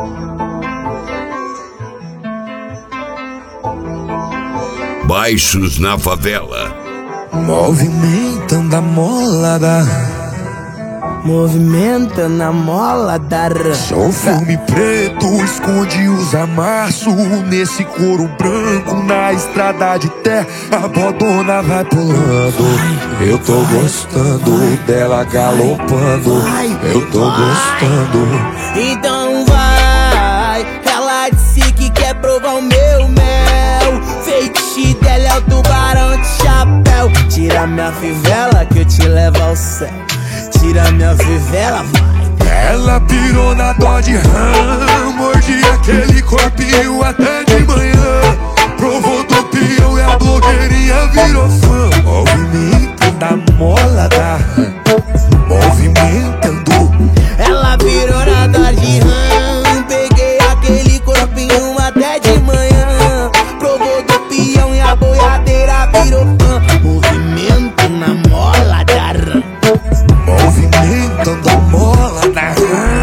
Baixos na favela. Movimentando a molada, movimentando a mola da sou filme preto, esconde os amassos nesse couro branco, na estrada de terra, a bodona vai pulando. Eu tô gostando dela galopando, eu tô gostando. Então vai, ela disse que quer provar o meu mel. Feitiço dela é o tubarão de chapéu. Tira minha fivela que eu te levo ao céu. Tira minha fivela, vai. Ela pirou na Dodge Ram, mordi aquele corpinho até de manhã. Provou do peão e a blogueirinha virou fã. Movimentando a mola da Ram, movimentando. Ela virou na Dodge Ram, peguei aquele corpinho até de manhã. Provou do peão e a boiadeira virou fã. Movimento na mola da Ram, movimentando a mola da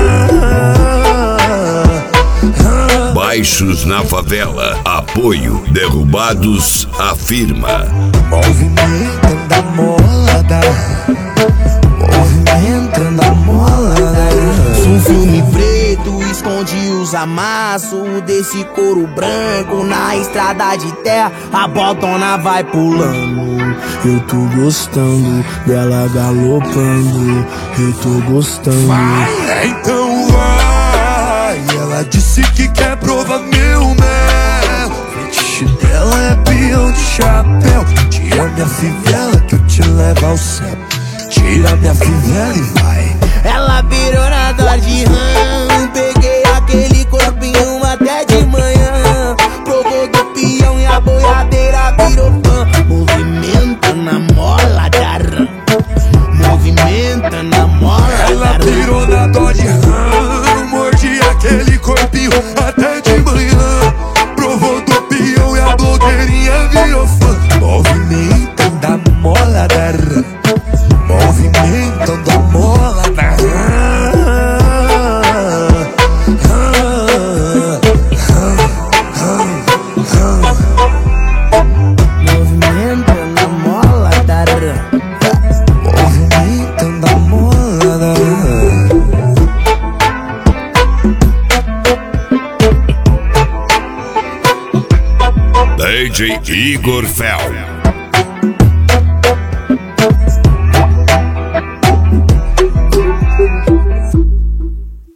Ram. Baixos na favela. Apoio Derrubados afirma. Movimentando a mola da Ram, movimentando a mola da Ram. Sou um filme preto, esconde os amassos desse couro branco, na estrada de terra, a botona vai pulando. Eu tô gostando dela galopando, eu tô gostando. Vai, então vai. Ela disse que quer provar meu mel. Fetiche dela é peão de chapéu. Tira minha fivela que eu te levo ao céu. Tira minha fivela e vai. Ela virou na Dodge Ram, peguei aquele corpinho até de manhã. Provou do peão e a boiadeira virou fã. Movimenta na mola da Ram, movimenta na mola da Ram. Ela virou na Dodge Ram, mordi aquele corpinho até de manhã. Provou do peão e a blogueirinha virou fã. Movimentando a mola da Ram, movimentando a mola da Ram. Movimentando a mola da Ram, Movimentando a mola da Ram. DJ Igor Fel.